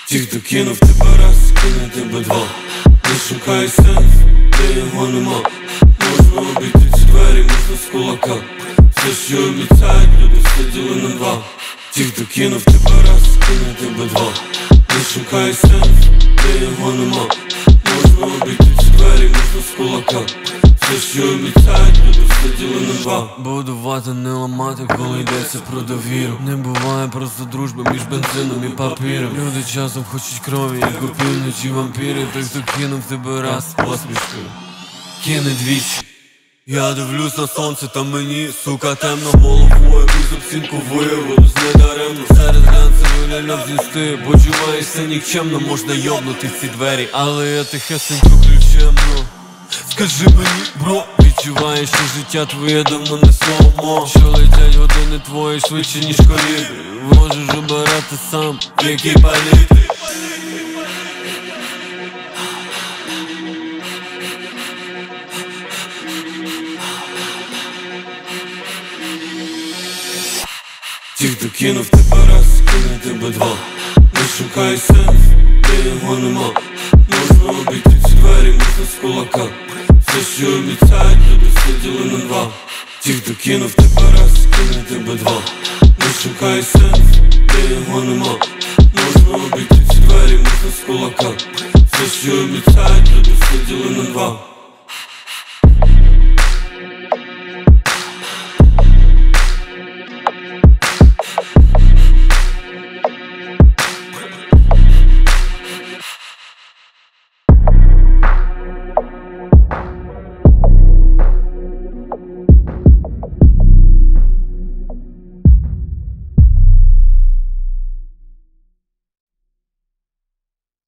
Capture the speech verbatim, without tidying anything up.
Ті, хто кинув тебе раз, кине тебе два. Не шукай сенс, де його нема. Можна обійти ці двері, можна з кулака. Все, що обіцяють, люди все діли на два. Ті, хто кинув тебе раз, кине тебе два. Не шукай сенс, де його нема. Можна обійти ці двері, можна з кулака. Все, що обіцяють, люди все діли на два. Будувати, не ламати, коли йдеться про довіру. Не буває просто дружба між бензином і папіром. Люди часом хочуть крові, як опівночі вампіри. Той, хто кинув тебе раз посмішкою, кине двічі. Я дивлюсь на сонце, та мені, сука, темно головою. Без обцінку виявилось недаремно. Серед глянцевих ляльок зісти. Почуваєшся нікчемно, можна йобнути в ці двері, але я тихесенько ключем, ну. Скажи мені, бро, відчуваєш, що життя твоє давно не слоумо. Що летять години твої швидше, ніж колібри. Можеш обирати сам, який паліти. Ті, хто кинув тебе раз, кине тебе два. Не шукай сенс, де його нема. Можна обійти ці двері, можна з кулака. Все, що обіцяють, люди все діли на два. Ті, хто кинув тебе раз, кине тебе два. Не шукай сенс, де його нема. Можна обійти ці двері, можна з кулака. Все, що обіцяють, люди все діли на два.